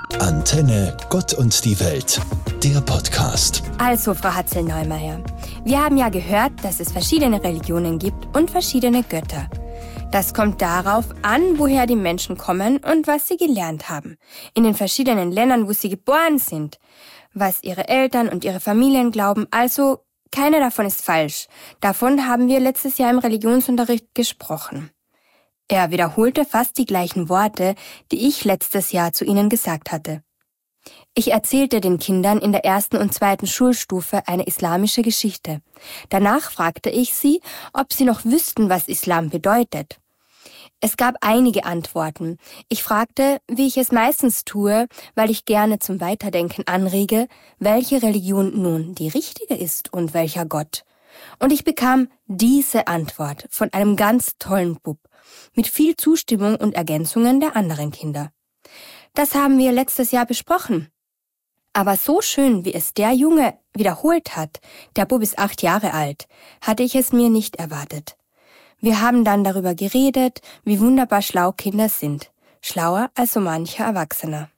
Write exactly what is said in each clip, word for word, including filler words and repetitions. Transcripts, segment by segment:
Antenne Gott und die Welt, der Podcast. Also, Frau Hatzel-Neumeier, wir haben ja gehört, dass es verschiedene Religionen gibt und verschiedene Götter. Das kommt darauf an, woher die Menschen kommen und was sie gelernt haben. In den verschiedenen Ländern, wo sie geboren sind. Was ihre Eltern und ihre Familien glauben. Also, keine davon ist falsch. Davon haben wir letztes Jahr im Religionsunterricht gesprochen. Er wiederholte fast die gleichen Worte, die ich letztes Jahr zu ihnen gesagt hatte. Ich erzählte den Kindern in der ersten und zweiten Schulstufe eine islamische Geschichte. Danach fragte ich sie, ob sie noch wüssten, was Islam bedeutet. Es gab einige Antworten. Ich fragte, wie ich es meistens tue, weil ich gerne zum Weiterdenken anrege, welche Religion nun die richtige ist und welcher Gott. Und ich bekam diese Antwort von einem ganz tollen Bub, mit viel Zustimmung und Ergänzungen der anderen Kinder. Das haben wir letztes Jahr besprochen. Aber so schön, wie es der Junge wiederholt hat, der Bub ist acht Jahre alt, hatte ich es mir nicht erwartet. Wir haben dann darüber geredet, wie wunderbar schlau Kinder sind. Schlauer als so mancher Erwachsener.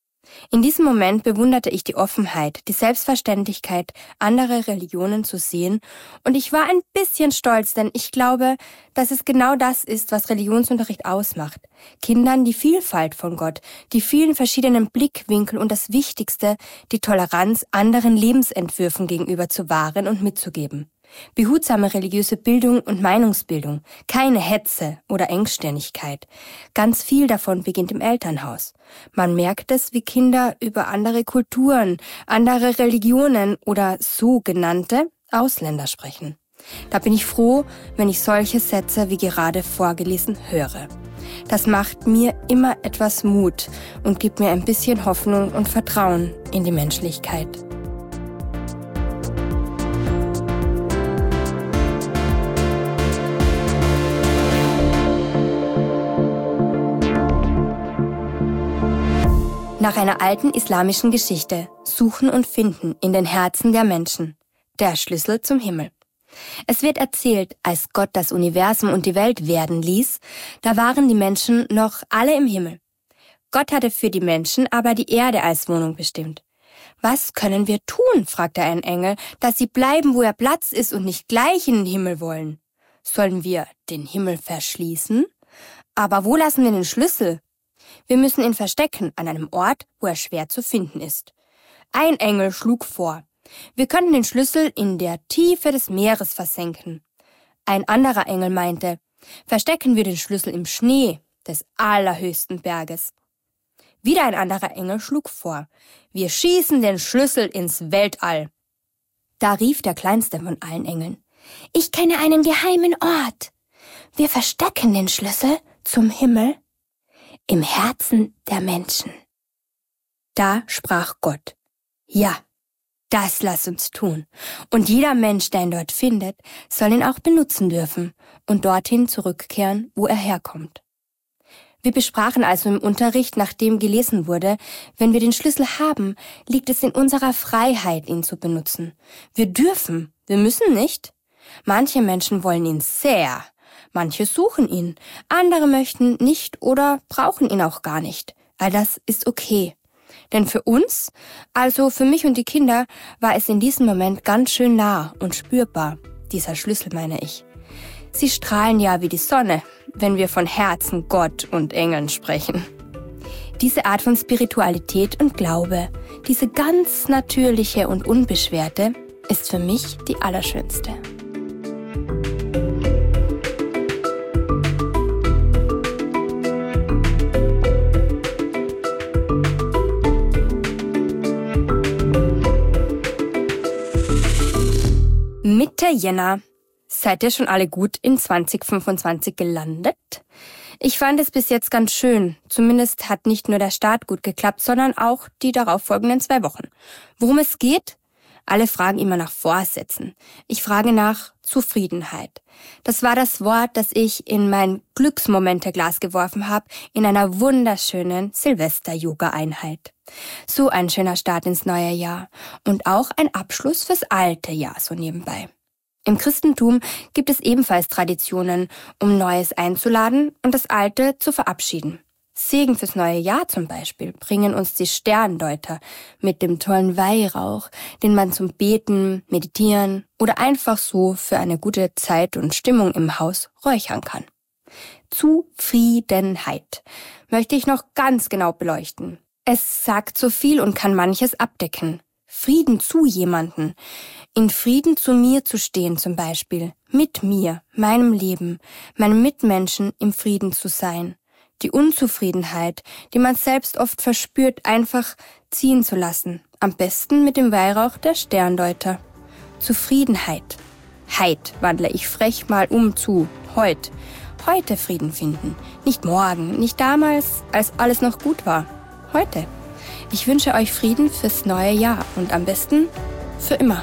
In diesem Moment bewunderte ich die Offenheit, die Selbstverständlichkeit, andere Religionen zu sehen, und ich war ein bisschen stolz, denn ich glaube, dass es genau das ist, was Religionsunterricht ausmacht. Kindern die Vielfalt von Gott, die vielen verschiedenen Blickwinkel und das Wichtigste, die Toleranz anderen Lebensentwürfen gegenüber zu wahren und mitzugeben. Behutsame religiöse Bildung und Meinungsbildung, keine Hetze oder Engstirnigkeit. Ganz viel davon beginnt im Elternhaus. Man merkt es, wie Kinder über andere Kulturen, andere Religionen oder sogenannte Ausländer sprechen. Da bin ich froh, wenn ich solche Sätze wie gerade vorgelesen höre. Das macht mir immer etwas Mut und gibt mir ein bisschen Hoffnung und Vertrauen in die Menschlichkeit. Nach einer alten islamischen Geschichte, Suchen und Finden in den Herzen der Menschen. Der Schlüssel zum Himmel. Es wird erzählt, als Gott das Universum und die Welt werden ließ, da waren die Menschen noch alle im Himmel. Gott hatte für die Menschen aber die Erde als Wohnung bestimmt. Was können wir tun, fragte ein Engel, dass sie bleiben, wo ihr Platz ist und nicht gleich in den Himmel wollen? Sollen wir den Himmel verschließen? Aber wo lassen wir den Schlüssel? Wir müssen ihn verstecken an einem Ort, wo er schwer zu finden ist. Ein Engel schlug vor, wir könnten den Schlüssel in der Tiefe des Meeres versenken. Ein anderer Engel meinte, verstecken wir den Schlüssel im Schnee des allerhöchsten Berges. Wieder ein anderer Engel schlug vor, wir schießen den Schlüssel ins Weltall. Da rief der kleinste von allen Engeln, ich kenne einen geheimen Ort. Wir verstecken den Schlüssel zum Himmel im Herzen der Menschen. Da sprach Gott, ja, das lass uns tun. Und jeder Mensch, der ihn dort findet, soll ihn auch benutzen dürfen und dorthin zurückkehren, wo er herkommt. Wir besprachen also im Unterricht, nachdem gelesen wurde, wenn wir den Schlüssel haben, liegt es in unserer Freiheit, ihn zu benutzen. Wir dürfen, wir müssen nicht. Manche Menschen wollen ihn sehr. Manche suchen ihn, andere möchten nicht oder brauchen ihn auch gar nicht. All das ist okay. Denn für uns, also für mich und die Kinder, war es in diesem Moment ganz schön nah und spürbar, dieser Schlüssel meine ich. Sie strahlen ja wie die Sonne, wenn wir von Herzen, Gott und Engeln sprechen. Diese Art von Spiritualität und Glaube, diese ganz natürliche und unbeschwerte, ist für mich die allerschönste. Mitte Jänner. Seid ihr schon alle gut in zwanzig fünfundzwanzig gelandet? Ich fand es bis jetzt ganz schön. Zumindest hat nicht nur der Start gut geklappt, sondern auch die darauffolgenden zwei Wochen. Worum es geht? Alle fragen immer nach Vorsätzen. Ich frage nach Zufriedenheit. Das war das Wort, das ich in mein Glücksmomente-Glas geworfen habe, in einer wunderschönen Silvester-Yoga-Einheit. So ein schöner Start ins neue Jahr und auch ein Abschluss fürs alte Jahr so nebenbei. Im Christentum gibt es ebenfalls Traditionen, um Neues einzuladen und das Alte zu verabschieden. Segen fürs neue Jahr zum Beispiel bringen uns die Sterndeuter mit dem tollen Weihrauch, den man zum Beten, Meditieren oder einfach so für eine gute Zeit und Stimmung im Haus räuchern kann. Zufriedenheit möchte ich noch ganz genau beleuchten. Es sagt so viel und kann manches abdecken. Frieden zu jemanden, in Frieden zu mir zu stehen zum Beispiel, mit mir, meinem Leben, meinen Mitmenschen im Frieden zu sein. Die Unzufriedenheit, die man selbst oft verspürt, einfach ziehen zu lassen. Am besten mit dem Weihrauch der Sterndeuter. Zufriedenheit. Heit wandle ich frech mal um zu heut. Heute Frieden finden. Nicht morgen, nicht damals, als alles noch gut war. Heute. Ich wünsche euch Frieden fürs neue Jahr und am besten für immer.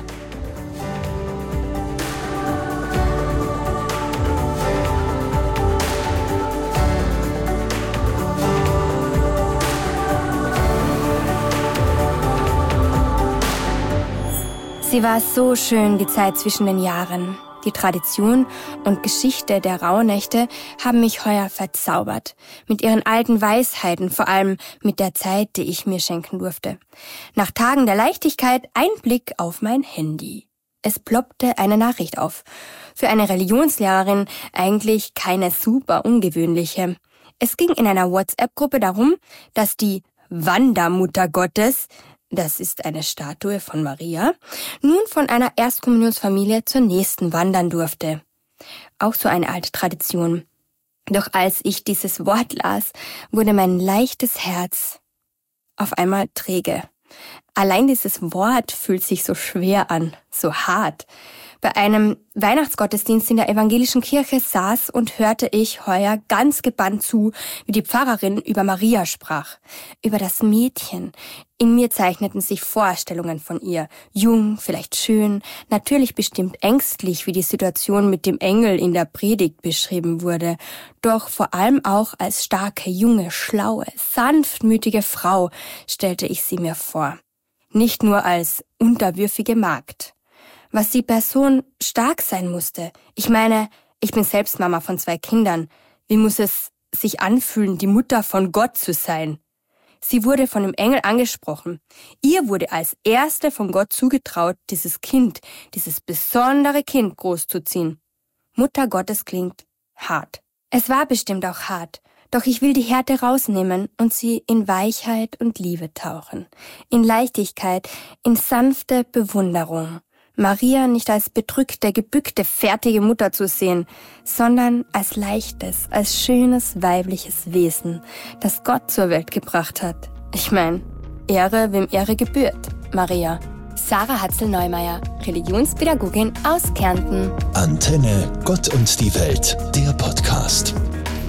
Sie war so schön, die Zeit zwischen den Jahren. Die Tradition und Geschichte der Rauhnächte haben mich heuer verzaubert. Mit ihren alten Weisheiten, vor allem mit der Zeit, die ich mir schenken durfte. Nach Tagen der Leichtigkeit ein Blick auf mein Handy. Es ploppte eine Nachricht auf. Für eine Religionslehrerin eigentlich keine super ungewöhnliche. Es ging in einer WhatsApp-Gruppe darum, dass die Wandermutter Gottes, das ist eine Statue von Maria, nun von einer Erstkommunionsfamilie zur nächsten wandern durfte. Auch so eine alte Tradition. Doch als ich dieses Wort las, wurde mein leichtes Herz auf einmal träge. Allein dieses Wort fühlt sich so schwer an, so hart. Bei einem Weihnachtsgottesdienst in der evangelischen Kirche saß und hörte ich heuer ganz gebannt zu, wie die Pfarrerin über Maria sprach, über das Mädchen. In mir zeichneten sich Vorstellungen von ihr, jung, vielleicht schön, natürlich bestimmt ängstlich, wie die Situation mit dem Engel in der Predigt beschrieben wurde, doch vor allem auch als starke, junge, schlaue, sanftmütige Frau stellte ich sie mir vor. Nicht nur als unterwürfige Magd. Was die Person stark sein musste. Ich meine, ich bin selbst Mama von zwei Kindern. Wie muss es sich anfühlen, die Mutter von Gott zu sein? Sie wurde von dem Engel angesprochen. Ihr wurde als Erste von Gott zugetraut, dieses Kind, dieses besondere Kind großzuziehen. Mutter Gottes klingt hart. Es war bestimmt auch hart. Doch ich will die Härte rausnehmen und sie in Weichheit und Liebe tauchen. In Leichtigkeit, in sanfte Bewunderung. Maria nicht als bedrückte, gebückte, fertige Mutter zu sehen, sondern als leichtes, als schönes, weibliches Wesen, das Gott zur Welt gebracht hat. Ich meine, Ehre, wem Ehre gebührt. Maria. Sarah Hatzel-Neumeier, Religionspädagogin aus Kärnten. Antenne, Gott und die Welt, der Podcast.